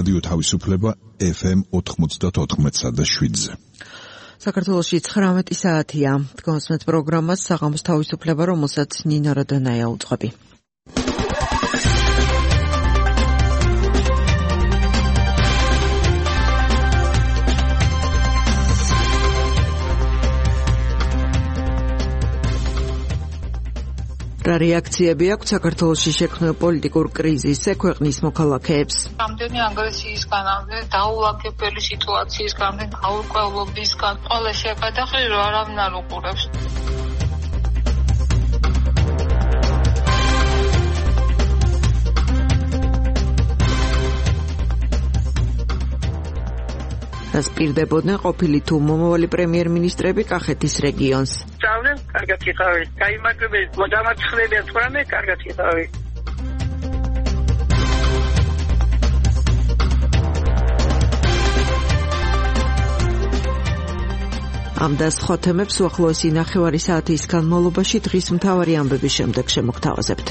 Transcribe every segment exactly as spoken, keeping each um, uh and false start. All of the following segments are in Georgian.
რადიო თავისუფლება ეფ ემ ოთხმოცდაოთხ და შვიდზე. საქართველოში ცხრამეტი საათია. დგომსმეთ პროგრამას საღამოს თავისუფლება, რომელსაც ნინო როდონაია უძღვები. რა რეაქციები აქვს საქართველოში შექმნილ პოლიტიკურ კრიზისზე ქვეყნის მოქალაქეებს? რამდენი აგრესიისგან, რამდენი დაულაგებელი სიტუაციისგან, რამდენი გაურკვევლობისგან, ყველა შეგადახრი რომ არავინ არ უყურებს. რას პირდებოდნენ ყოფილი თუ მომავალი პრემიერ-მინისტრები კახეთის რეგიონს? სწავლენ, კარგად იყავი. გაიმაგრებენ, მოდამაცხლებიან, თვრამე კარგად იყავი. ამ და სხვა თემებს უახლოესი ნახევარი საათის განმავლობაში დღის მთავარი ამბების შემდეგ შემოგთავაზებთ.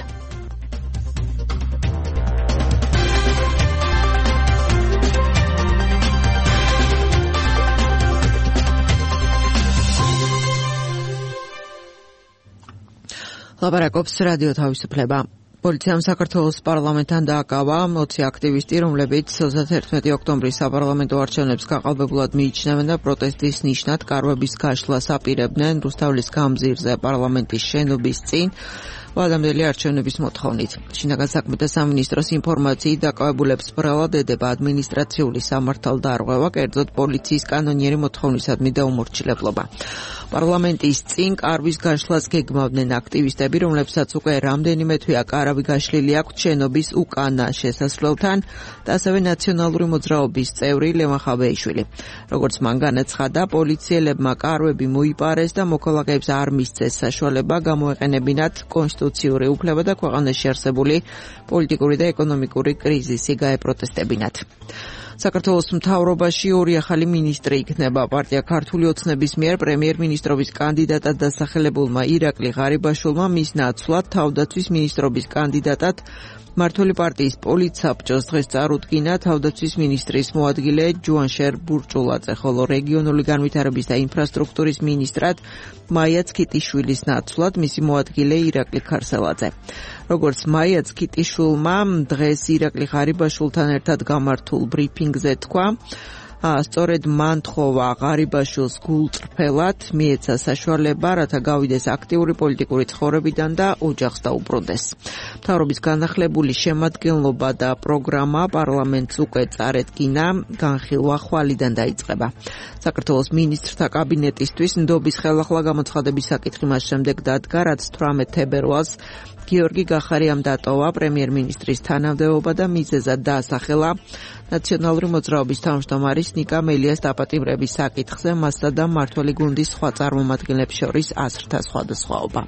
ლაპარაკობს რადიო თავისუფლება. პოლიციამ საქართველოს პარლამენტთან დააკავა ოცი აქტივისტი, რომლებიც ოცდაერთმეტი ოქტომბრის საპარლამენტო არჩევნებს გაყალბებულად მიიჩნევენ და პროტესტის ნიშნად კარვების გაშლას აპირებდნენ რუსთაველის გამზირზე პარლამენტის შენობის წინ ვადამდელი არჩევნების მოთხოვნით. შინაგან საქმეთა სამინისტროს ინფორმაციით დაკავებულებს ბრალად ედება ადმინისტრაციული სამართალდარღვევა, კერძოდ პოლიციის კანონიერი მოთხოვნისადმი და უმორჩილებლობა. პარლამენტის წინ კარვის გაშლას გეგმავდნენ აქტივისტები, რომლებსაც უკვე რამდენიმე თვეა კარავი გაშლილი აქვთ შენობის უკანა შესასვლელთან და ასევე ნაციონალური მოძრაობის წევრი ლევან ხაბეიშვილი. როგორც მან განაცხადა, პოლიციელებმა კარვები მოიპარეს და მოქალაქეებს არ მისცეს საშუალება გამოეყენებინათ კონსტიტუციური უფლება და ქვეყანაში არსებული პოლიტიკური და ეკონომიკური კრიზისი გაეპროტესტებინათ. საქართველოს მთავრობაში ორი ახალი მინისტრი იქნება. პარტია ქართული ოცნების მიერ პრემიერ-მინისტრობის კანდიდატად დასახელებულმა ირაკლი ღარიბაშვილმა მის ნაცვლად თავდაცვის მინისტრობის კანდიდატად მმართველი პარტიის პოლიტსაბჭოს დღეს წარუდგინა თავდაცვის მინისტრის მოადგილე ჯუანშერ ბურჭულაძე, ხოლო რეგიონული განვითარების და ინფრასტრუქტურის მინისტრად მაია ცქიტიშვილის ნაცვლად მისი მოადგილე ირაკლი ქარსელაძე. როგორც მაია ცქიტიშვილმა დღეს ირაკლი ღარიბაშვილთან ერთად გამართულ ბრიფინგზე თქვა, სწორედ მან თხოვა ღარიბაშვილს გულწრფელად მიეცა საშუალება, რათა გავიდეს აქტიური პოლიტიკური ცხოვრებიდან და ოჯახს დაუბრუნდეს. მთავრობის განახლებული შემადგენლობა და პროგრამა პარლამენტს უკვე წარედგინა, განხილვა ხვალიდან დაიწყება. საქართველოს მინისტრთა კაბინეტისთვის ნდობის ხელახლა გამოცხადების საკითხი მას შემდეგ დადგა, რაც თვრამეტ თებერვალს გიორგი გახარიამ დატოვა პრემიერ-მინისტრის თანამდებობა და მიზეზად დაასახელა ნაციონალური მოძრაობის თავმჯდომარის ნიკა მელიას დაპატიმრების საკითხზე მასსა და მმართველი გუნდის სხვა წარმომადგენლებს შორის აზრთა სხვადასხვაობა.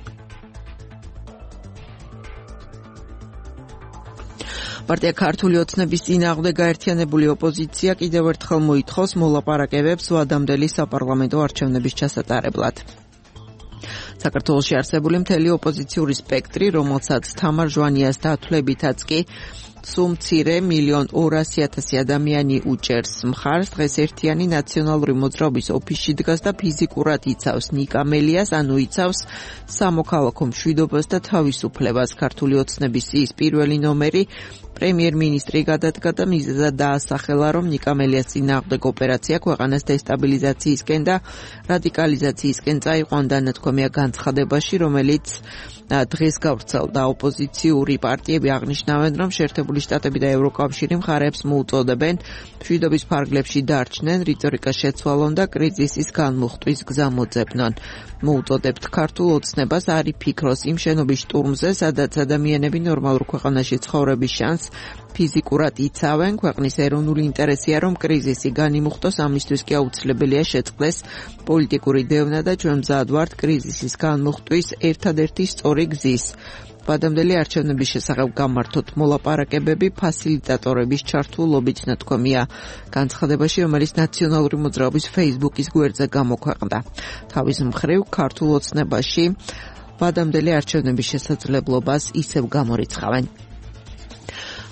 პარტია ქართული ოცნების წინააღმდეგ გაერთიანებული ოპოზიცია კიდევ ერთხელ მოითხოვს მოლაპარაკებებს ვადამდელი საპარლამენტო არჩევნების ჩასატარებლად. საქართველოში არსებული მთელი ოპოზიციური სპექტრი, რომელსაც თამარ ჟვანიას დათვლებითაც კი სულ მცირე მილიონ ორასი ათასი ადამიანი უჭერს მხარს, დღეს ერთიანი ნაციონალური მოძრაობის ოფისში დგას და ფიზიკურად იცავს ნიკა მელიას, ანუ იცავს სამოქალაქო მშვიდობას და თავისუფლებას. ქართული ოცნების ის პირველი ნომერი პრემიერ-მინისტრი გადადგა და მიზეზად დაასახელა, რომ ნიკა მელიას წინააღმდეგ ოპერაცია ქვეყანას დესტაბილიზაციისკენ და რადიკალიზაციისკენ წაიყვანდა ნათქვამია განცხადებაში, რომელიც დღეს გავრცელდა. ოპოზიციური პარტიები აღნიშნავენ, რომ შეერთებული შტატები და ევროკავშირი მხარეებს მოუწოდებენ მშვიდობის ფარგლებში დარჩნენ, რიტორიკას შეცვალონ და კრიზისის განმუხტვის გზა მოძებნონ. მოუწოდებთ ქართულ ოცნებას არ იფიქროს იმ შენობის შტურმზე, სადაც ადამიანები ნორმალურ ქვეყანაში ცხოვრების შანსს ფიზიკურად იცავენ. ქვეყნის ეროვნული ინტერესია, რომ კრიზისი განიმუხტოს, ამისთვის კი აუცილებელია შეწყდეს პოლიტიკური დევნა და ჩვენ მზად ვართ კრიზისის განმუხტვის ერთადერთი სწორი გზის. ვადამდელი არჩევნების შესახებ გამართოთ მოლაპარაკებები ფასილიტატორების ჩართულობით, ნათქვამია განცხადებაში, რომელიც ნაციონალური მოძრაობის Facebook-ის გვერდზე გამოქვეყნდა. თავის მხრივ ქართულ ოცნებაში ვადამდელი არჩევნების შესაძლებლობას ისევ გამორიცხავენ.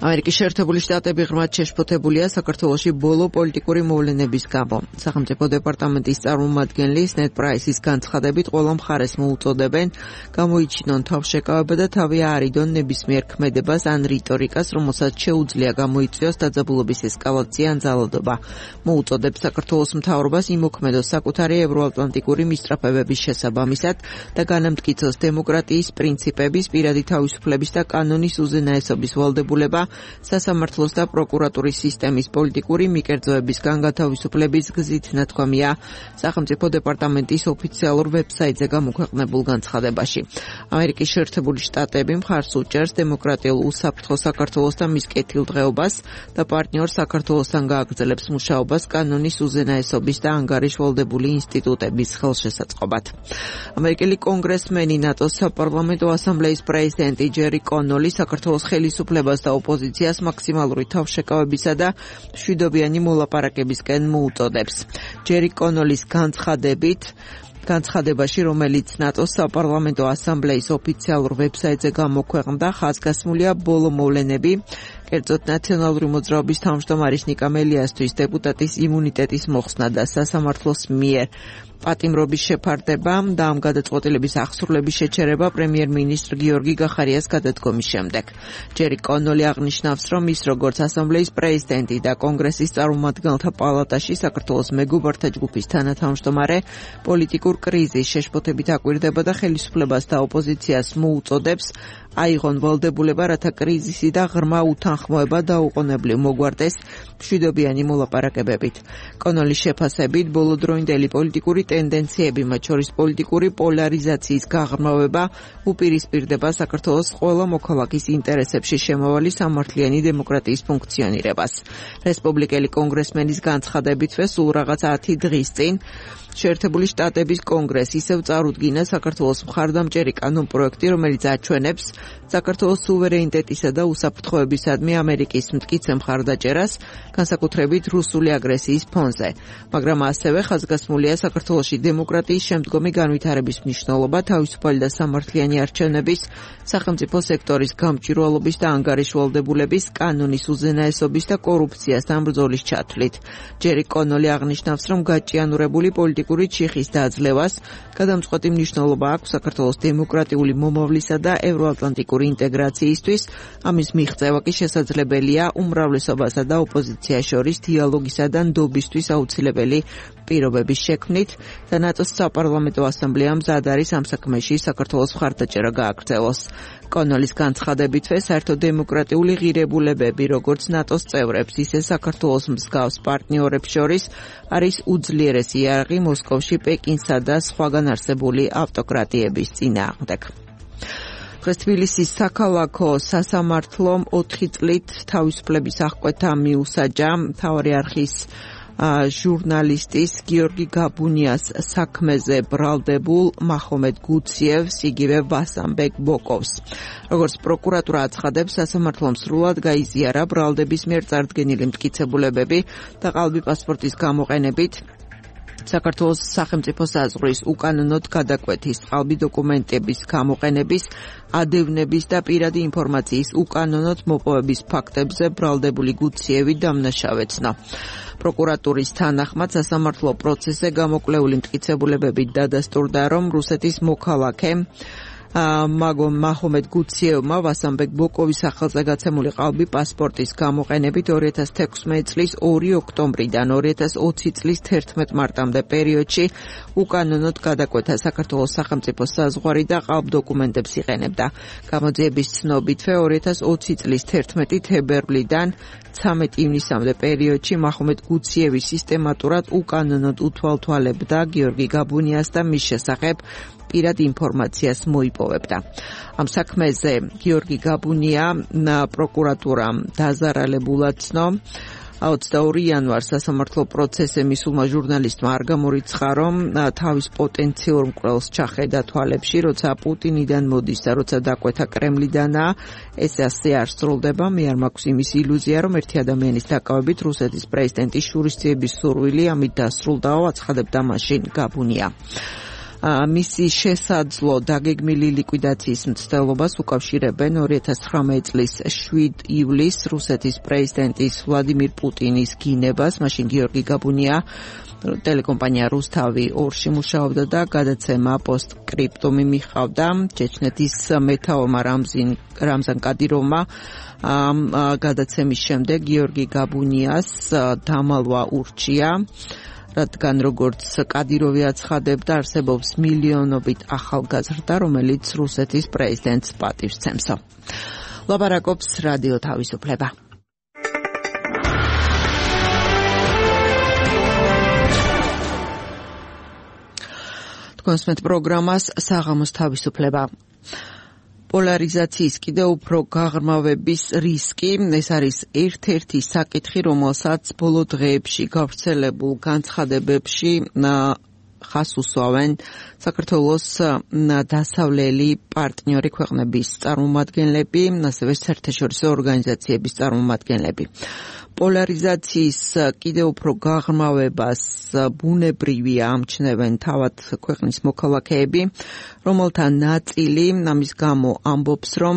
ამერიკის შეერთებული შტატები ღრმად შეშფოთებულია საქართველოში ბოლო პოლიტიკური მოვლენების გამო. სახელმწიფო დეპარტამენტის წარმომადგენლის ნედ პრაისის განცხადებით, ყველა მხარეს მოუწოდებენ გამოიჩინონ თავშეკავება და თავი აარიდონ ნებისმიერ ქმედებას ან რიტორიკას, რომელსაც შეუძლია გამოიწვიოს დაძაბულობის ესკალაცია ან ძალადობა. მოუწოდებს საქართველოს მთავრობას იმოქმედოს საკუთარი ევროატლანტიკური მისწრაფებების შესაბამისად და განამტკიცოს დემოკრატიის პრინციპების, პირადი თავისუფლების და კანონის უზენაესობის ვალდებულება სასამართლოს და პროკურატურის სისტემის პოლიტიკური მიკერძოებისგან გათავისუფლების გზით, ნათქვამია სახელმწიფო დეპარტამენტის ოფიციალურ ვებსაიტზე გამოქვეყნებულ განცხადებაში. ამერიკის შეერთებული შტატები მხარს უჭერს დემოკრატიულ უსაფრთხო საქართველოს და მის კეთილდღეობას და პარტნიორ საქართველოსთან გააგრძელებს მუშაობას კანონის უზენაესობის და ანგარიშვალდებული ინსტიტუტების ხელშესაწყობად. ამერიკელი კონგრესმენი ნატოს საპარლამენტო ასამბლეის პრეზიდენტი ჯერი კონოლი საქართველოს ხელისუფლებას და ოპოზიციას მაქსიმალური თავშეკავებისა და მშვიდობიანი მოლაპარაკებისკენ მოუწოდებს. ჯერი კონოლის განცხადებით განცხადებაში, რომელიც ნატოს საპარლამენტო ასამბლეის ოფიციალურ ვებსაიტზე გამოქვეყნდა, ხაზგასმულია ბოლო მოვლენები, კერძოდ ნაციონალური მოძრაობის თავმჯდომარის ნიკა მელიასთვის დეპუტატის იმუნიტეტის მოხსნა და სასამართლოს მიერ პატიმრობის შეფარდება და ამ გადაწყვეტილების აღსრულების შეჩერება პრემიერ-მინისტრ გიორგი გახარიას გადადგომის შემდეგ. ჯერი კონოლი აღნიშნავს, რომ ის როგორც ასამბლეის პრეზიდენტი და კონგრესის წარმომადგენელთა პალატაში საქართველოს მეგობართა ჯგუფის თანათავმჯდომარე პოლიტიკურ კრიზისს შეშფოთებით აკვირდება და ხელისუფლებას და ოპოზიციას მოუწოდებს აიღონ ვალდებულება, რათა კრიზისი და ღრმა უთანხმოება დაუყოვნებლივ მოგვარდეს მშვიდობიანი მოლაპარაკებებით. კონოლის შეფასებით, ბოლოდროინდელი პოლიტიკური ტენდენციები, მათ შორის პოლიტიკური პოლარიზაციის გაღრმავება, უპირისპირდება საქართველოს ყველა მოქალაქის ინტერესებში შემავალი სამართლიანი დემოკრატიის ფუნქციონირებას. რესპუბლიკელი კონგრესმენის განცხადებითვე სულ რაღაც ათი დღის წინ შეერთებული შტატების კონგრესი ისევ წარუდგინა საქართველოს მხარდამჭერი კანონპროექტი, რომელიც აჩვენებს საქართველოს სუვერენიტეტისა და უსაფრთხოებისადმი ამერიკის მტკიცე მხარდაჭერას, განსაკუთრებით რუსული აგრესიის ფონზე. მაგრამ ასევე ხაზგასმულია საქართველოში დემოკრატიის შემდგომი განვითარების მნიშვნელობა, თავისუფალი და სამართლიანი არჩევნების, სახელმწიფო სექტორის გამჭვირვალობის და ანგარიშვალდებულების, კანონის უზენაესობის და კორუფციასთან ბრძოლის ჩათვლით. ჯერი კონოლი აღნიშნავს, რომ გაჭიანურებული პოლიტიკური ჩიხის დაძლევას გადამწყვეტი მნიშვნელობა აქვს საქართველოს დემოკრატიული მომავლისა და ევროატლანტიკური ინტეგრაციისთვის. ამის მიღწევა კი შესაძლებელია უმრავლესობასა და ოპოზიციას შორის დიალოგისა და ნდობისთვის აუცილებელი პირობების შექმნით და ნატოს საპარლამენტო ასამბლეამ მზად არის ამ საქმეში საქართველოს მხარდაჭერა გააგრძელოს. კონოლის განცხადებითვე საერთო დემოკრატიული ღირებულებები, როგორც ნატოს წევრებს, ისე საქართველოს მსგავს პარტნიორებს შორის არის უძლიერესი იარაღი მოსკოვში, პეკინსა და სხვაგან არსებული ავტოკრატიების წინააღმდეგ. დღეს თბილისის საქალაქო სასამართლომ ოთხი წლით თავისუფლების აღკვეთა მიუსაჯა მთავარი არხის ჟურნალისტის გიორგი გაბუნიას საქმეზე ბრალდებულ მახომედ გუციევს, იგივე ვასამბეკ ბოკოვს. როგორც პროკურატურა აცხადებს, სასამართლომ სრულად გაიზიარა ბრალდების მიერ წარდგენილი მტკიცებულებები და ყალბი პასპორტის გამოყენებით საქართველოს სახელმწიფო საზღვრის უკანონოდ გადაკვეთის, ყალბი დოკუმენტების გამოყენების, ადევნების და პირადი ინფორმაციის უკანონოდ მოპოვების ფაქტებზე ბრალდებული გუციევი დამნაშავეცნო. პროკურატურის თანახმად სასამართლო პროცესზე გამოკვლეული მტკიცებულებებით დადასტურდა, რომ რუსეთის მოქალაქე მაგომ მახომედ გუციევმა ვასამბეკ ბოკოვის სახელზე გაცემული ყალბი პასპორტის გამოყენებით ორი ათას თექვსმეტი წლის ორი ოქტომბრიდან ორი ათას ოცი წლის თერთმეტ მარტამდე პერიოდში უკანონოდ გადაკვეთა საქართველოს სახელმწიფო საზღვარი და ყალბ დოკუმენტებს იყენებდა. გამოძიების ცნობითვე ორი ათას ოცი წლის თერთმეტი თებერვლიდან ცამეტი ივნისამდე პერიოდში მახომედ გუციევი სისტემატურად უკანონოდ უთვალთვალებდა გიორგი გაბუნიას და მის შესახებ პირად ინფორმაციას მოიპოვებდა. ამ საქმეზე გიორგი გაბუნია პროკურატურამ დაზარალებულად ცნო. ოცდაორი იანვარს სასამართლო პროცესზე მისულმა ჟურნალისტმა არ გამორიცხა, რომ თავის პოტენციურ მკვლელს ჩახედა თვალებში, როცა პუტინიდან მოდის და როცა დაკვეთა კრემლიდანაა, ეს ასე არ სრულდება. მე არ მაქვს იმის ილუზია, რომ ერთი ადამიანის დაკავებით რუსეთის პრეზიდენტის შურისძიების სურვილი ამით დასრულდაო, აცხადებდა მაშინ გაბუნია. მისი შესაძლო დაგეგმილი ლიკვიდაციის მცდელობას უკავშირებენ ორი ათას ცხრამეტი წლის შვიდ ივლისს რუსეთის პრეზიდენტის ვლადიმირ პუტინის გინებას. მაშინ გიორგი გაბუნია ტელეკომპანია რუსთავი ორში მუშაობდა და გადაცემა პოსტკრიპტუმი მიხავდა. ჩეჩნეთის მეთაურმა რამზან კადიროვმა ამ გადაცემის შემდეგ გიორგი გაბუნიას დამალვა ურჩია, რადგან როგორც კადიროვი აცხადებდა, არსებობს მილიონობით ახალგაზრდა, რომელიც რუსეთის პრეზიდენტს პატივს სცემსო. ლაპარაკობს რადიო თავისუფლება. კონსმეთ პროგრამას საღამოს თავისუფლება. პოლარიზაციის კიდევ უფრო გაღრმავების რისკი, ეს არის ერთ-ერთი საკითხი, რომელსაც ბოლო დღეებში გავრცელებულ განცხადებებში ხას უსვამენ საქართველოს დასავლელი პარტნიორი ქვეყნების წარმომადგენლები, ასევე საერთაშორისო ორგანიზაციების წარმომადგენლები. პოლარიზაციის კიდევ უფრო გაღრმავებას ბუნებრივია ამჩნევენ თავად ქვეყნის მოქალაქეები, რომელთა ნაწილი ამის გამო ამბობს, რომ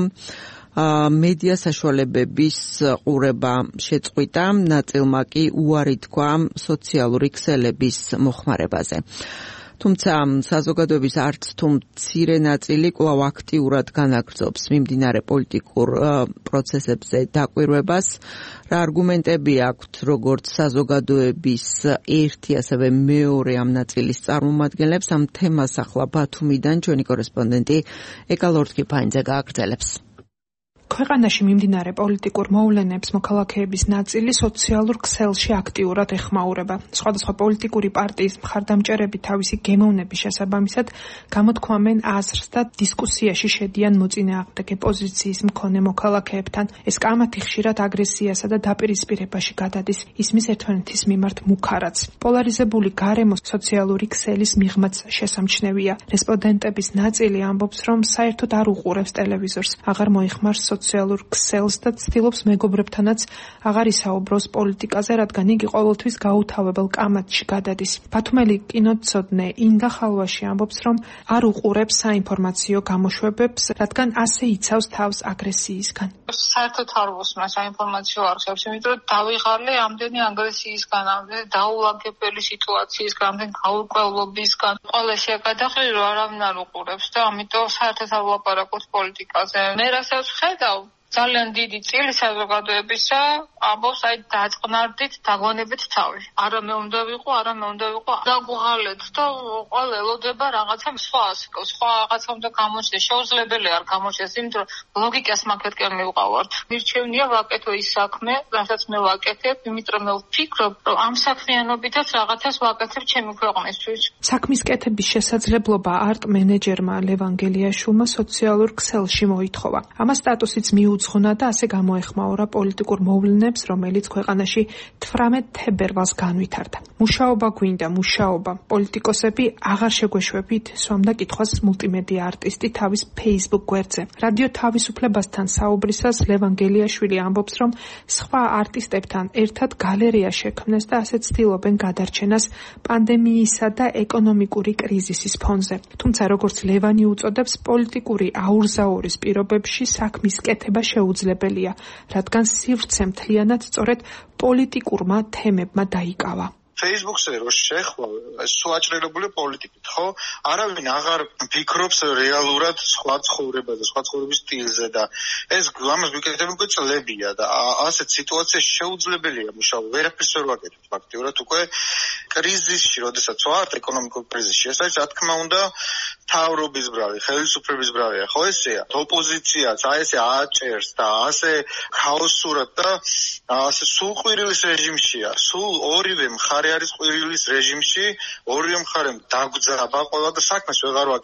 მედია საშუალებების ყურება შეწყვიტა, ნაწილმა კი უარი თქვა სოციალური ქსელების მოხმარებაზე. თუმცა საზოგადოების არც თუ მცირე ნაწილი კვლავ აქტიურად განაგრძობს მიმდინარე პოლიტიკურ პროცესებზე დაკვირვებას. რა არგუმენტები აქვთ როგორც საზოგადოების ერთი, ასევე მეორე ამ ნაწილის წარმომადგენლებს? ამ თემას ახლა ბათუმიდან ჩვენი კორესპონდენტი ეკა ლორთქიფაინძე გააგრძელებს. ქვეყანაში მიმდინარე პოლიტიკურ მოვლენებს მოქალაქეების ნაწილი სოციალურ ქსელში აქტიურად ეხმაურება. სხვადასხვა პოლიტიკური პარტიის მხარდამჭერები თავისი გემოვნების შესაბამისად გამოთქვამენ აზრს და დისკუსიაში შედიან მოწინააღმდეგე პოზიციის მქონე მოქალაქეებთან. ეს კამათი ხშირად აგრესიასა და დაპირისპირებაში გადადის ისმის ერთმანეთის მიმართ მუქარაც. პოლარიზებული გარემო სოციალური ქსელის მიღმაც შესამჩნევია. რესპონდენტების ნაწილი ამბობს, რომ საერთოდ არ უყურებს ტელევიზორს, აღარ მოიხმარს სოციალურ ქსელს და ცდილობს მეგობრებთანაც აღარ ისაუბროს პოლიტიკაზე, რადგან იგი ყოველთვის გაუთავებელ კამათში გადადის. ბათუმელი კინოცოდნე ინდა ხალვაში ამბობს, რომ არ უყურებს საინფორმაციო გამოშვებებს, რადგან ასე იცავს თავს აგრესიისგან. საერთოდ არ ვუსმენს საინფორმაციო არხებს, იმიტომ რომ დავიღალე ამდენი აგრესიისგან, ამდენი დაულაგებელი სიტუაციისგან, ამდენი გაურკვევლობისგან. ყველა შეგადახრი რომ არავინ არ უყურებს და ამიტომ საერთოდ არ ვლაპარაკობ პოლიტიკაზე. მე რასაც ხედავ, ძალიან დიდი წილი საზოგადოებისა ამბობს, აი დაწყნარდით, დაგვანებით თავი. არა მე უნდა ვიყო, არა მე უნდა ვიყო. დაგვღალეთ და ყველა ელოდება რაღაცა სხვა, სხვა რაღაცა უნდა გამოჩნდეს. შეუძლებელი არ გამოჩნდეს, იმიტომ რომ ლოგიკას მაგეთკენ მივყავართ. მირჩევნია ვაკეთო ის საქმე, რასაც მე ვაკეთებ, იმიტომ მე ვფიქრობ, რომ ამ საქმიანობითაც რაღაცას ვაკეთებ ჩემი ქვეყნისთვის. საქმის კეთების შესაძლებლობა არტ მენეჯერმა ლევან გელიაშვილმა სოციალურ ქსელში მოითხოვა. ამას სტატუსიც მიუძღვნა და ასე გამოეხმაურა პოლიტიკურ მოვლენებს, რომელიც ქვეყანაში თვრამეტ თებერვალს განვითარდა. მუშაობა გვინდა, მუშაობა. პოლიტიკოსები აღარ შეგვეშვებით, სვამდა კითხვას მულტიმედია არტისტი თავის Facebook გვერდზე. რადიო თავისუფლებასთან საუბრისას ლევან გელიაშვილი ამბობს, რომ სხვა არტისტებთან ერთად გალერეა შექმნეს და ასე ცდილობენ გადარჩენას პანდემიისა და ეკონომიკური კრიზისის ფონზე. თუმცა როგორც ლევანი უწოდებს, პოლიტიკური აურზაურის პირობებში საქმის კეთება შეუძლებელია, რადგან სივრცე მთლიანად სწორედ პოლიტიკურმა თემებმა დაიკავა. Facebook-ზე რო შეხვა, სუაჭრელებული პოლიტიკით, ხო? არავინ აღარ ფიქრობს რეალურად სხვა ცხოვრებაზე, სხვა ცხოვრების სტილზე და ეს ამას ვიკეთებ უკვე წლებია და ასეთ სიტუაციაში შეუძლებელია მუშაობა, ვერაფერს ვერ ვაკეთებ ფაქტიურად უკვე კრიზისში, როდესაც ვართ ეკონომიკურ კრიზისში, ეს არის რა თქმა უნდა თავრობის ბრალი, ხელისუფლების ბრალია, ხო ესეა? ოპოზიციაც აი ესე აჭერს და ასე ქაოსურად და ასე სულ ყვირილის რეჟიმშია, სულ ორივე მხარე არის ყვირილის რეჟიმში, ორივე მხარემ დაგძაბა ყველა და საქმეს ვეღარ ვაკეთებთ.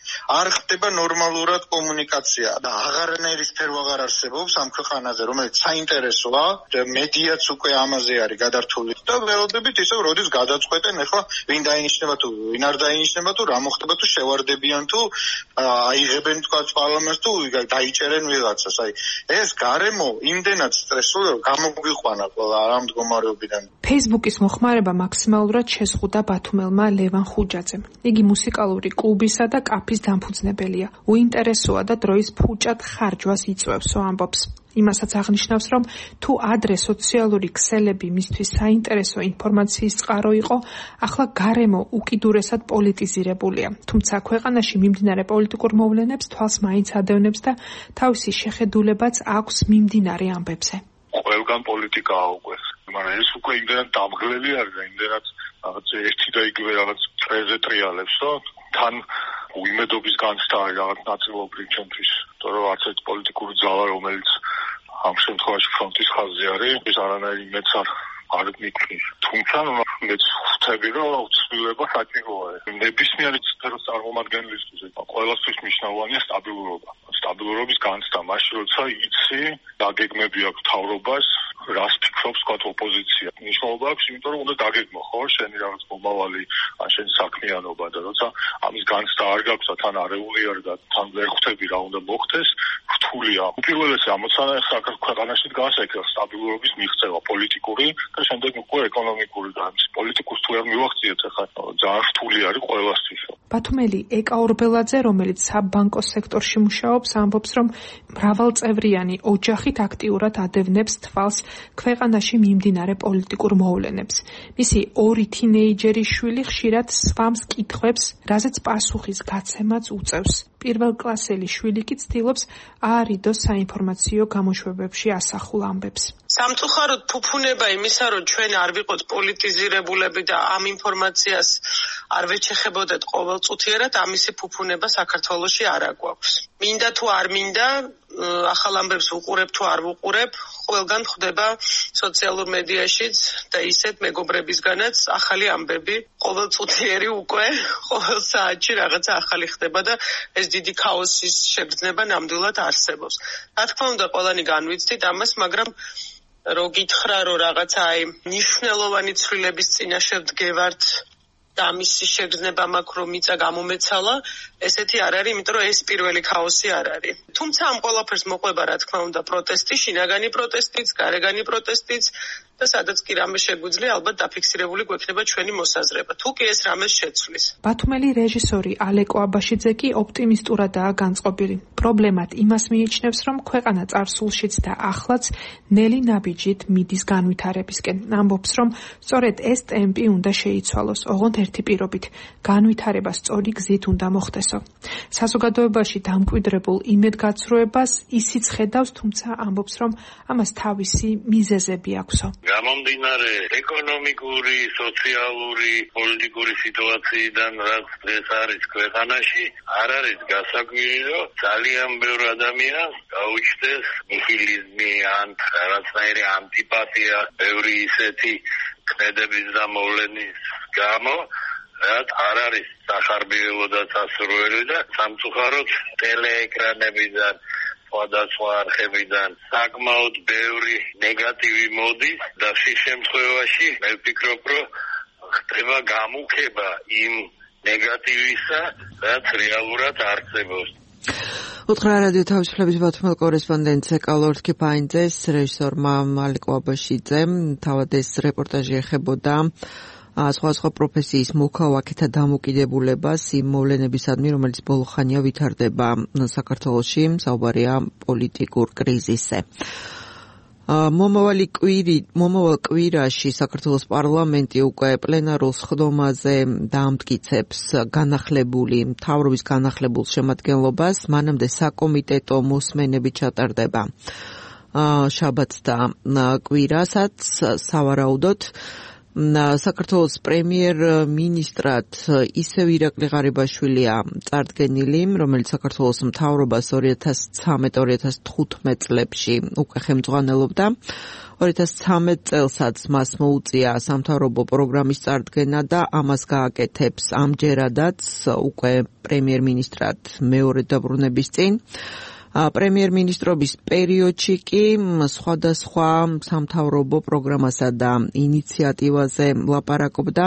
არ ხდება ნორმალურად კომუნიკაცია და აღარანაირი სფერო აღარ არსებობს ამ ქვეყანაზე, რომელიც საინტერესოა, მედიაც უკვე ამაზე არის გადართული და ველოდებით ისევ როდის გადაწყვეტენ ახლა ვინ დაინიშნება თუ ვინ არ დაინიშნება თუ რა მოხდება თუ შევარდებიან თუ აიღებენ თქვა პარლამენტს თუ დაიჭერენ ვიღაცას. აი ეს გარემო იმდენად სტრესულია, რომ გამოგვიყვანა ყველა ამ მდგომარეობიდან. Facebook-ის მოხმარება მაქსიმალურად შეზღუდა ბათუმელმა ლევან ხუჯაძემ. იგი მუსიკალური კლუბისა და კაფის დამფუძნებელია. უინტერესოა და დროის ფუჭად ხარჯვას იწვევსო ამბობს. იმასაც აღნიშნავს, რომ თუ ადრე სოციალური ქსელები მისთვის საინტერესო ინფორმაციის წყარო იყო, ახლა გარემო უკიდურესად პოლიტიზირებულია. თუმცა ქვეყანაში მიმდინარე პოლიტიკურ მოვლენებს თვალს მაინც ადევნებს და თავისი შეხედულებაც აქვს მიმდინარე ამბებზე. ყველგან პოლიტიკაა უკვე. მაგრამ ეს უკვე იმდენად დამღლელი არის და იმდენად რაღაც ერთი და იგივე რაღაც წრეზე ტრიალებს, რომ თან უიმედობის განცდა არის რაღაც ნაწილობრივ ჩემთვის, იმიტომ რომ არც ერთი პოლიტიკური ძალა, რომელიც ამ შემთხვევაში ფრონტის ხაზზე არის, ეს არანაირი მეც არ არ მიქნის. თუმცა მეც ვხვდები, რომ ცვლილება საჭიროა. ნებისმიერი სფეროს წარმომადგენლისთვის ყველასთვის მნიშვნელოვანია სტაბილურობა. სტაბილურობის განცდა, მაშინ როცა იცი დაგეგმები აქვს მთავრობას, რას ფიქრობს თქვა ოპოზიცია. მნიშვნელობა აქვს, იმიტომ რომ უნდა დაგეგმო ხო შენი რაღაც მომავალი, ან შენი საქმიანობა და როცა ამის განცდა არ გაქვს და თან არეული არ და თან ვერ ხვდები რა უნდა მოხდეს, რთულია. უპირველესი ამოცანა საქართველოს ქვეყანაში დგას ეგ სტაბილურობის მიღწევა პოლიტიკური და შემდეგ უკვე ეკონომიკური და ამის პოლიტიკურს თუ არ მივახციეთ ახლა ძალიან რთული არის ყველასთვის. ბათუმელი ეკაურბელაძე, რომელიც საბანკო სექტორში მუშაობს, ამბობს, რომ მრავალწევრიანი ოჯახით აქტიურად ადევნებს თვალს ქვეყანაში მიმდინარე პოლიტიკურ მოვლენებს. მისი ორი თინეიჯერი შვილი ხშირად სვამს კითხვებს, რაზეც პასუხის გაცემაც უწევს. პირველკლასელი შვილი კი ცდილობს აარიდოს საინფორმაციო გამოშვებებში ასახულ ამბებს. სამწუხაროდ ფუფუნება იმისა, რომ ჩვენ არ ვიყოთ პოლიტიზირებულები და ამ ინფორმაციას არ ვეჩეხებოდეთ ყოველწუთიერად, ამისი ფუფუნება საქართველოში არ აგვაქვს. მინდა თუ არ მინდა, ახალ ამბებს ვუყურებ თუ არ ვუყურებ, ყველგან ხდება სოციალურ მედიაშიც და ისეთ მეგობრებისგანაც ახალი ამბები, ყოველწუთიერი უკვე, ყოველ საათში რაღაცა ახალი ხდება და ეს დიდი ქაოსის შეგრძნება ნამდვილად არსებობს. რა თქმა უნდა, ყველანი განვიცდით ამას, მაგრამ რო გითხრა, რომ რაღაცა აი მნიშვნელოვანი ცვლილების წინაშე ვდგევართ და ამისი შეგრძნება მაქვს, რომ მიწა გამომეცალა, ესეთი არ არის, იმიტომ რომ ეს პირველი ქაოსი არ არის. თუმცა ამ ყველაფერს მოყვება, რა თქმა უნდა, პროტესტი, შინაგანი პროტესტიც, გარეგანი პროტესტიც და სადაც კი რამე შეგვიძლია, ალბათ დაფიქსირებული გვექნება ჩვენი მოსაზრება. თუ კი ეს რამეს შეცვლის. ბათუმელი რეჟისორი ალეკო აბაშიძე კი ოპტიმისტურადაა განწყობილი. პრობლემად იმას მიიჩნევს, რომ ქვეყანა წარსულშიც და ახლაც ნელი ნაბიჯით მიდის განვითარებისკენ. ამბობს, რომ სწორედ ეს ტემპი უნდა შეიცვალოს, ოღონდ ერთი პირობით, განვითარება სწორი გზით უნდა მოხდესო. საზოგადოებაში დამკვიდრებულ იმედგაცრუებას ისიც ხედავს, თუმცა ამბობს, რომ ამას თავისი მიზეზები აქვსო. გამომდინარე ეკონომიკური, სოციალური, პოლიტიკური სიტუაციიდან რაც დღეს არის ქვეყანაში, არ არის გასაკვირი, რომ ძალიან ბევრ ადამიანს გაუჩნდეს ნიჰილიზმი ან რაღაცნაირი ანტიპათია ბევრი ისეთი ქმედების და მოვლენის გამო, რაც არ არის სახარბიელო და სასურველი და სამწუხაროდ ტელეეკრანებიდან სხვადასხვა არხებიდან საკმაოდ ბევრი ნეგატივი მოდის და ხშირ შემთხვევაში მე ვფიქრობ, რომ ხდება გამუქება იმ ნეგატივისა, რაც რეალურად არსებობს. უთხრა რადიო თავისუფლების ბათუმელ კორესპონდენტს ეკალორთ კიფაინძეს, რეჟისორმა ალეკო აბაშიძემ, თავად ეს რეპორტაჟი ეხებოდა სხვადასხვა პროფესიის მოქალაქეთა დამოკიდებულებას იმ მოვლენებისადმი, რომელიც ბოლო ხანია ვითარდება საქართველოში, საუბარია პოლიტიკურ კრიზისზე. მომავალი კვირი, მომავალ კვირაში საქართველოს პარლამენტი უკვე პლენარულ სხდომაზე დაამტკიცებს განახლებული, მთავრობის განახლებულ შემადგენლობას, მანამდე საკომიტეტო მოსმენები ჩატარდება შაბათს და კვირასაც, სავარაუდოდ საქართველოს პრემიერ-მინისტრად ისევ ირაკლი ღარიბაშვილია წარდგენილი, რომელიც საქართველოს მთავრობას ორი ათას ცხრამეტ ორი ათას თხუთმეტ წლებში უკვე ხელმძღვანელობდა. ორი ათას ცხრამეტ წელსაც მას მოუწია სამთავრობო პროგრამის წარდგენა და ამას გააკეთებს ამჯერადაც უკვე პრემიერ-მინისტრად მეორე დაბრუნების წინ. პრემიერ-მინისტრობის პერიოდში კი სხვადასხვა სამთავრობო პროგრამასა და ინიციატივაზე ლაპარაკობდა.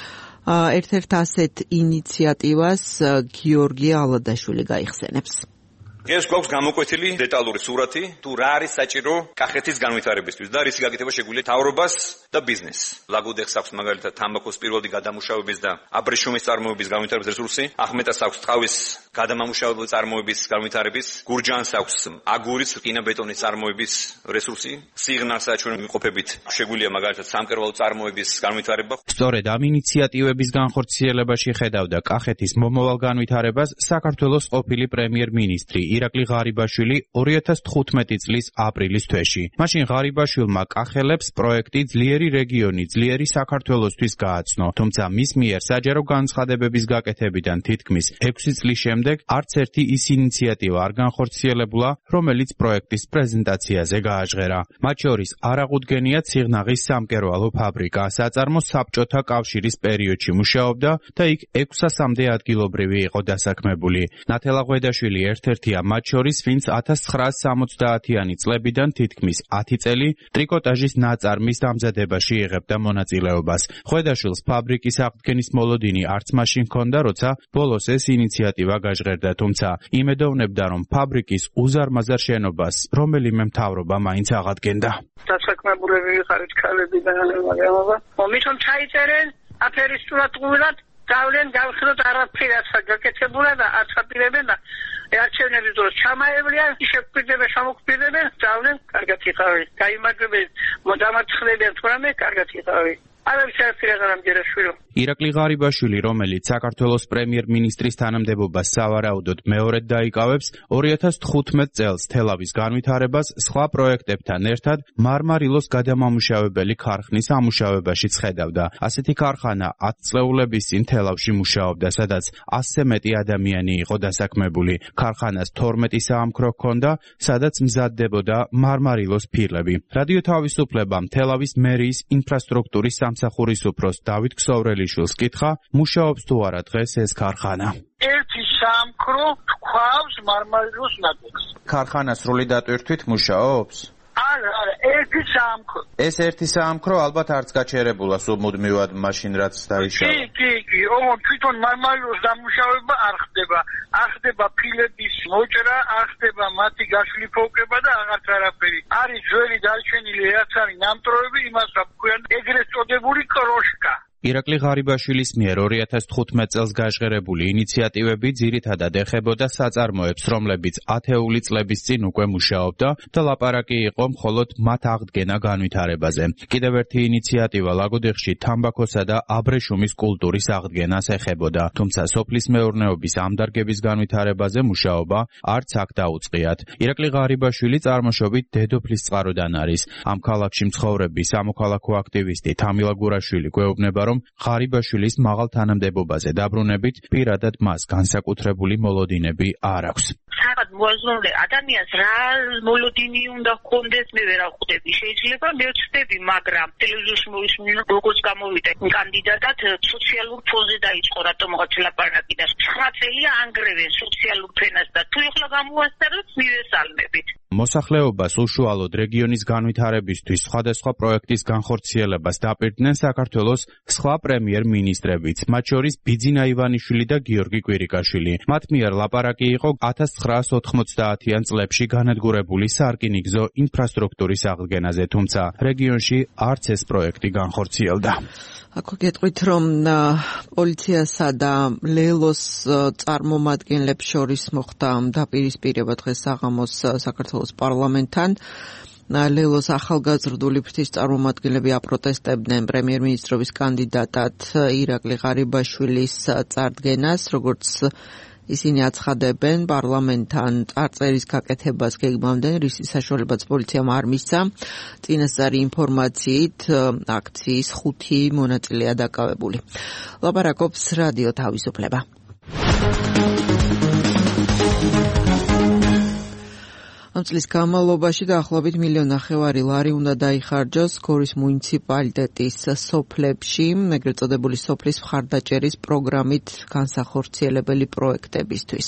ერთ-ერთ ასეთ ინიციატივას გიორგი ალადაშვილი გაიხსენებს. ეს გვაქვს გამოკვეთილი დეტალური სურათი თუ რა არის საჭირო კახეთის განვითარებისთვის და რისი გაკეთება შეგვიძლია მთავრობას და ბიზნესს. ლაგოდეხს აქვს მაგალითად თამბაქოს პირველადი გადამუშავების და აბრეშუმის წარმოების განვითარების რესურსი, ახმეტას აქვს ტყავის გადამამუშავებელი წარმოების განვითარების, გურჯაანს აქვს აგურის, რკინა-ბეტონის წარმოების რესურსი, სიღნარსა ჩვენ ვიმყოფებით შეგვიძლია მაგალითად სამკერვალო წარმოების განვითარება. სწორედ ამ ინიციატივების განხორციელებაში ხედავდა კახეთის მომავალ განვითარებას საქართველოს ყოფილი პრემიერ-მინისტრი ირაკლი ღარიბაშვილი ორი ათას თხუთმეტი წლის აპრილის თვეში. მაშინ ღარიბაშვილმა კახელებს პროექტი ძლიერი რეგიონი, ძლიერი საქართველოსთვის გააცნო, თუმცა მის მიერ საჯარო განცხადებების გაკეთებიდან თითქმის ექვსი წლის შემდეგ არც ერთი ის ინიციატივა არ განხორციელებულა, რომელიც პროექტის პრეზენტაციაზე გააჟღერა. მათ შორის არ აღუდგენია ციღნაღის სამკერვალო ფაბრიკა, საწარმო საბჭოთა კავშირის პერიოდში მუშაობდა და იქ ექვსასამდე ადგილობრივი იყო დასაქმებული. ნათელა ღვედაშვილი ერთ-ერთია მათ შორის, ვინც ათას ცხრაას სამოცდაათიანი წლებიდან თითქმის ათი წელი ტრიკოტაჟის ნაწარმის დამზადებაში იღებდა მონაწილეობას. ღვედაშვილს ფაბრიკის აღდგენის მოლოდინი არც მაშინ ჰქონდა, როცა ბოლოს ეს ინიციატივა გაჟღერდა, თუმცა იმედოვნებდა, რომ ფაბრიკის უზარმაზარ შენობას რომელიმე მთავრობა მაინც აღადგენდა. დასაქმებულები ვიყავით ქალები და მაგრამ მომითომ ჩაიწერენ აფერისტულად ყურად გავლენ გავხილოთ არაფერაცა გაკეთებულა და აცაპირებენ და არჩევნების დროს ჩამაევლიან, შეგვიძლია შემოგვიდებენ, გავლენ კარგად იყავი. გაიმაგრებენ, მომამარცხლებენ თურმე კარგად იყავი. ირაკლი ღარიბაშვილი, რომელიც საქართველოს პრემიერ-მინისტრის თანამდებობას სავარაუდოდ მეორედ დაიკავებს, ორი ათას თხუთმეტ წელს თელავის განვითარებას სხვა პროექტებთან ერთად მარმარილოს გადამამუშავებელი ქარხნის ამუშავებაშიც ხედავდა. ასეთი ქარხანა ათ წლეულების წინ თელავში მუშაობდა, სადაც ასზე მეტი ადამიანი იყო დასაქმებული. ქარხანას თორმეტი საამქრო ჰქონდა, სადაც მზადდებოდა მარმარილოს ფირლები. რადიო თავისუფლებამ თელავის მერიის ინფრასტრუქტურის სამსახურის უფროს დავით ქსოვრელიშვილს კითხა, მუშაობს თუ არა დღეს ეს ქარხანა. ერთი საამქრო გვყავს მარმარილოს ნაკვეთს. ქარხანა სრული დატვირთვით მუშაობს? არა, არა, ერთი საამქრო. ეს ერთი საამქრო ალბათ არც გაჩერებულა სულ მუდმივად მაშინ რაც დაიშალა. კი, კი, კი, ოღონდ თვითონ მარმარილოს დამუშავება არ ხდება. არ ხდება ფილების მოჭრა, არ ხდება მათი გაშლიფოვრება და აღარც არაფერი. არის ძველი დარჩენილი რაც არის ნამტვრევები, იმას ვქვიან ეგრეთ წოდებული კროშკა. ირაკლი ღარიბაშვილის მიერ ორი ათას თხუთმეტ წელს გაჟღერებული ინიციატივები ძირითადად ეხებოდა საწარმოებს, რომლებიც ათეული წლების წინ უკვე მუშაობდა და ლაპარაკი იყო მხოლოდ მათ აღდგენა განვითარებაზე. კიდევ ერთი ინიციატივა ლაგოდეხში თამბაქოსა და აბრეშუმის კულტურის აღდგენას ეხებოდა, თუმცა სოფლის მეურნეობის ამდარგების განვითარებაზე მუშაობა არც აქ დაუწყიათ. ირაკლი ღარიბაშვილი წარმოშობით დედოფლის წყაროდან არის. ამ ქალაქში მცხოვრები სამოქალაქო აქტივისტი თამილა გურაშვილი გვეუბნება, რომ ღარიბაშვილის მაღალ თანამდებობაზე დაბრუნებით პირადად მას განსაკუთრებული მოლოდინები არ აქვს. საერთოდ მოაზროვნე ადამიანს რა მოლოდინი უნდა ჰქონდეს, მე ვერ ახვდები. შეიძლება მე ვწდები, მაგრამ ტელევიზორში მოვისმინე როგორც გამოვიდა კანდიდატად სოციალურ ფონზე დაიწყო რატომღაც ლაპარაკი და ცხრა წელია ანგრევენ სოციალურ ფენას და თუ ეხლა გამოვასწაროთ მივესალმებით. მოსახლეობას უშუალოდ რეგიონის განვითარებისთვის სხვადასხვა პროექტის განხორციელებას დაპირდნენ საქართველოს სხვა პრემიერ-მინისტრებიც, მათ შორის ბიძინა ივანიშვილი და გიორგი კვირიკაშვილი. მათ მიერ ლაპარაკი იყო ათას ცხრაას ოთხმოცდაათიან წლებში განადგურებული სარკინიგზო ინფრასტრუქტურის აღდგენაზე, თუმცა რეგიონში არც ეს პროექტი განხორციელდა. Აქ გეტყვით, რომ პოლიციასა და ლელოს წარმომადგენლებს შორის მოხდა დაპირისპირება დღეს საღამოს საქართველოს პარლამენტთან. ლელოს ახალგაზრდული ფრთის წარმომადგენლები აპროტესტებდნენ პრემიერ-მინისტრობის კანდიდატად ირაკლი ღარიბაშვილის წარდგენას, როგორც ისინი აცხადებენ პარლამენტთან წარწერის გაკეთებას გეგმავდნენ, რისი საშუალებაც პოლიციამ არ მისცა. წინასწარი ინფორმაციით აქციის ხუთი მონაწილეა დაკავებული. ლაპარაკობს რადიო თავისუფლება. ამ წლის განმავლობაში დაახლოებით მილიონ ნახევარი ლარი უნდა დაიხარჯოს გორის მუნიციპალიტეტის სოფლებში, ეგრეთ წოდებული სოფლის მხარდაჭერის პროგრამით განსახორციელებელი პროექტებისთვის.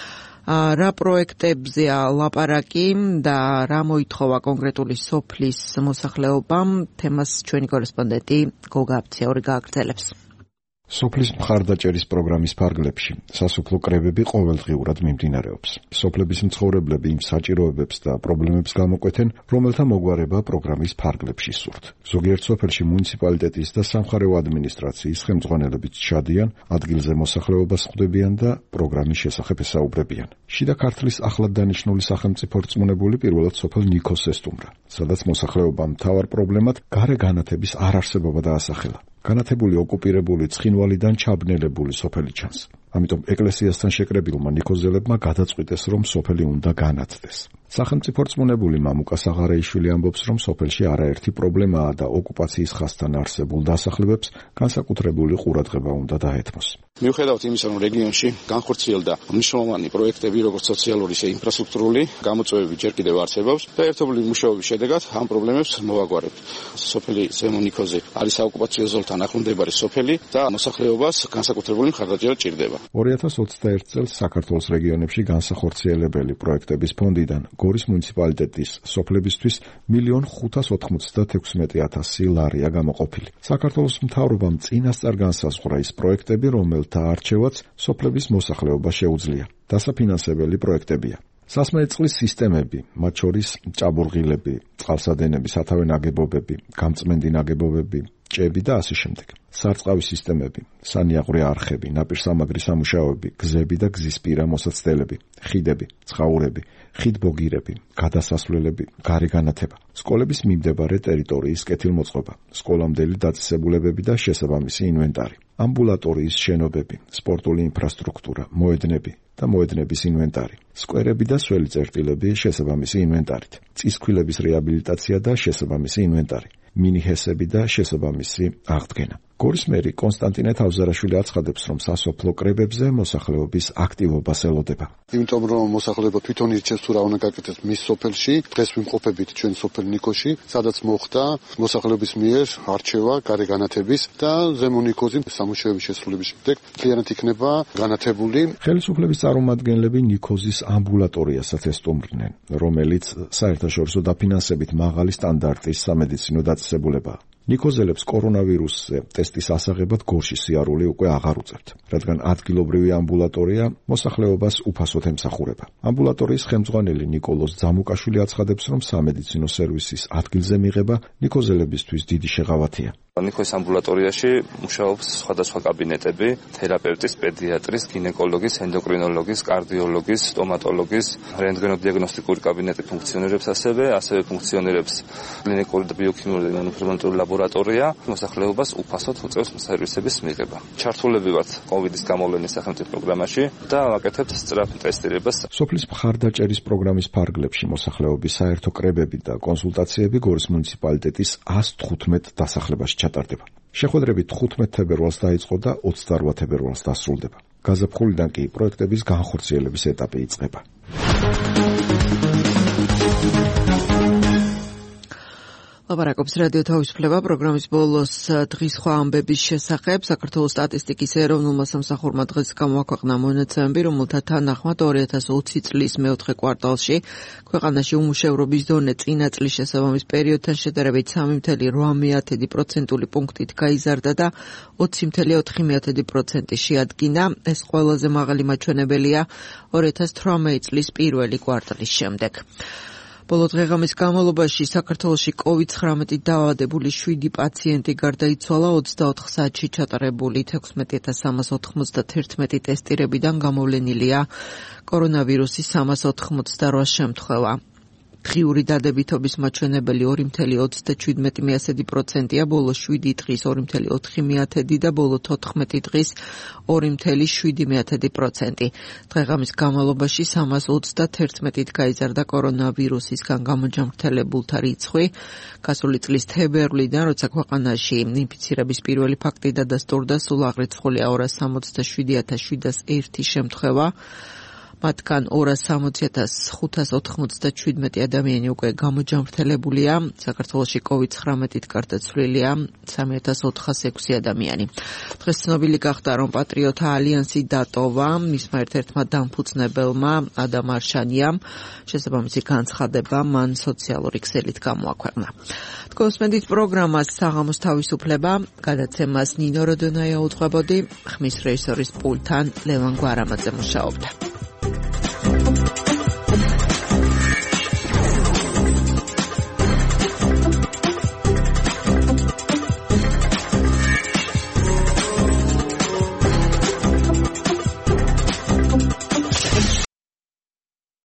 რა პროექტებზეა ლაპარაკი და რა მოითხოვა კონკრეტული სოფლის მოსახლეობამ, თემას ჩვენი კორესპონდენტი გოგა აფციური გააგრძელებს. სოფლის მხარდაჭერის პროგრამის ფარგლებში სასოფლო კრებები ყოველდღიურად მიმდინარეობს. სოფლების მცხოვრებლები იმ საჭიროებებს და პრობლემებს გამოკვეთენ, რომელთა მოგვარება პროგრამის ფარგლებში სურთ. ზოგიერთ სოფელში მუნიციპალიტეტის და სამხარეო ადმინისტრაციის ხელმძღვანელებიც ჩადიან, ადგილზე მოსახლეობას ხვდებიან და პროგრამის შესახებ ესაუბრებიან. შიდა ქართლის ახლად დანიშნული სახელმწიფო რწმუნებული პირველად სოფელ ნიქოს ესტუმრა, სადაც მოსახლეობამ მთავარ პრობლემად გარე განათების არარსებობა დაასახელა. განათებული ოკუპირებული ცხინვალიდან ჩაბნელებული სოფელი ჩანს. ამიტომ ეკლესიასთან შეკრებილმა ნიქოზელებმა გადაწყვიტეს, რომ სოფელი უნდა განათდეს. სახელმწიფო რწმუნებული მამუკა საღარეიშვილი ამბობს, რომ სოფელში არაერთი პრობლემაა და ოკუპაციის ხასთან არსებულ დასახლებებს განსაკუთრებული ყურადღება უნდა დაეთმოს. მიუხედავად იმისა, რომ რეგიონში განხორციელდა მნიშვნელოვანი პროექტები, როგორც სოციალური, ისე ინფრასტრუქტურული გამოწვევები ჯერ კიდევ არსებობს და ერთობლივი მუშაობის შედეგად ამ პრობლემებს მოვაგვარებთ. სოფელი ზემო ნიქოზი არის საოკუპაციო ზოლთან ახლომდებარე სოფელი და მოსახლეობას განსაკუთრებული მხარდაჭერა ჭირდება. ორი ათას ოცდაერთ წელს საქართველოს რეგიონებში განსახორციელებელი პროექტების ფონდიდან გორის მუნიციპალიტეტის სოფლებისთვის მილიონ ხუთას ოთხმოცდათექვსმეტი ათასი ლარია გამოყოფილი. საქართველოს მთავრობამ წინასწარ განსაზღვრა ის პროექტები, რომელთა არჩევაც სოფლების მოსახლეობა შეუძლია. დასაფინანსებელი პროექტებია. სასმელი წყლის სისტემები, მათ შორის ჭაბურღილები, წყალსადენები, სათავე ნაგებობები, გამწმენდი ნაგებობები, ჭები და ასე შემდეგ. სარწყავი სისტემები, სანიაღვრე არხები, ნაპირსამაგრი სამუშაოები, გზები და გზისპირა მოსაცდელები, ხიდები, ცხაურები, ხიდბოგირები, გადასასვლელები, გარე განათება, სკოლების მიმდებარე ტერიტორიის კეთილმოწყობა, სკოლამდელი დაწესებულებები და შესაბამისი ინვენტარი, ამბულატორიის შენობები, სპორტული ინფრასტრუქტურა, მოედნები და მოედნების ინვენტარი, სკვერები და სველი წერტილები შესაბამისი ინვენტარით, წისქვილების რეაბილიტაცია და შესაბამისი ინვენტარი, მინიჰესები და შესაბამისი აღდგენა. გორის მერი კონსტანტინე თავზარაშვილი აცხადებს, რომ სასოფლო კრებებზე მოსახლეობის აქტივობას ელოდება. იმიტომ რომ მოსახლეობა თვითონ ირჩევს თუ რა უნდა გაკეთდეს მის სოფელში, დღეს ვიმყოფებით ჩვენ სოფელ ნიქოში, სადაც მოხდა მოსახლეობის მიერ არჩევა გარე განათების და ზემო ნიქოზი სამუშაოების შესრულების შემდეგ მთლიანად იქნება განათებული. ხელისუფლების წარმომადგენლები ნიქოზის ამბულატორიასაც ესტუმრნენ, რომელიც საერთაშორისო დაფინანსებით მაღალი სტანდარტის სამედიცინო დაწესებულებაა. ნიქოზელებს კორონავირუსზე ტესტის ასაღებად გორში სიარული უკვე აღარ უწევთ, რადგან ადგილობრივი ამბულატორია მოსახლეობას უფასოდ ემსახურება. ამბულატორიის ხელმძღვანელი ნიკოლოზ ძამუკაშვილი აცხადებს, რომ სამედიცინო სერვისის ადგილზე მიღება ნიქოზელებისთვის დიდი შეღავათია. ნიქოზის ამბულატორიაში მუშაობს სხვადასხვა კაბინეტები, თერაპევტის, პედიატრის, გინეკოლოგის, ენდოკრინოლოგის, კარდიოლოგის, სტომატოლოგის, რენტგენოდიაგნოსტიკური კაბინეტი ფუნქციონირებს ასევე, ასევე ფუნქციონირებს კლინიკური და ბიოქიმიური და იმუნოფერმენტული ლაბორატორია, მოსახლეობას უფასოდ უწევს სერვისების მიღება. ჩართულები ვართ კოვიდის გამოვლენის სახელმწიფო პროგრამაში და ვაკეთებთ სწრაფ ტესტირებას. სოფლის მხარდაჭერის პროგრამის ფარგლებში მოსახლეობის საერთო კრებები და კონსულტაციები გორის მუნიციპალიტეტის ას თხუთმეტ დასახლებაში ჩატარდება. შეხვედრები თხუთმეტ თებერვალს დაიწყო და ოცდარვა თებერვალს დასრულდება. გაზაფხულიდან კი პროექტების განხორციელების ეტაპი იწყება. ლაპარაკობს რადიო თავისუფლება პროგრამის ბოლოს დღის სხვა ამბების შესახებ. საქართველოს სტატისტიკის ეროვნულმა სამსახურმა დღეს გამოაქვეყნა მონაცემები, რომელთა თანახმად ორი ათას ოცი წლის მეოთხე კვარტალში ქვეყანაში უმუშევრობის დონე წინა წლის შესაბამის პერიოდთან შედარებით სამი წუთი ოთხ პროცენტული პუნქტით გაიზარდა და ოცი წუთი ოთხ პროცენტი შეადგინა. ეს ყველაზე მაღალი მაჩვენებელია ორი ათას თვრამეტი წლის პირველი კვარტალის შემდეგ. ბოლო დღეღამის განმავლობაში საქართველოში კოვიდ ცხრამეტი დაავადებული შვიდი პაციენტი გარდაიცვალა. ოცდაოთხ საათში ჩატარებული თექვსმეტი ათას სამას ოთხმოცდაათი ტესტირებიდან გამოვლენილია კორონავირუსის სამას ოთხმოცდარვა შემთხვევა. დღიური დადებითობის მაჩვენებელი ორი წუთი ოცდაშვიდ პროცენტია, ბოლო შვიდი დღის ორი წუთი ოთხი და ბოლო თოთხმეტი დღის ორი წუთი შვიდი პროცენტი. დღეღამის განმავლობაში სამას ოცდაათით გაიზარდა კორონავირუსისგან გამოჯანმრთელებულთა რიცხვი. გასული წლის თებერვლიდან, როცა ქვეყანაში ინფიცირების პირველი ფაქტი დადასტურდა, სულ აღრიცხულია ორას სამოცდაშვიდი ათას შვიდას ერთი შემთხვევა. მათგან ორას სამოცი ათას ხუთას ოთხმოცდაშვიდმეტი ადამიანი უკვე გამოჯანმრთელებულია. საქართველოში კოვიდ ცხრამეტით გარდაცვლილია სამი ათას ოთხას ექვსი ადამიანი. დღეს ცნობილი გახდა, რომ პატრიოტთა ალიანსი დატოვა მისმა ერთ-ერთმა დამფუძნებელმა ადამ არშანიამ. შესაბამისი განცხადება მან სოციალური ქსელით გამოაქვეყნა. თქვენს პროგრამას საღამოს თავისუფლება, გადაცემას ნინო როდონაია უძღვებოდი, ხმის რეჟისორის პულტთან ლევან გვარამაძე მუშაობდა.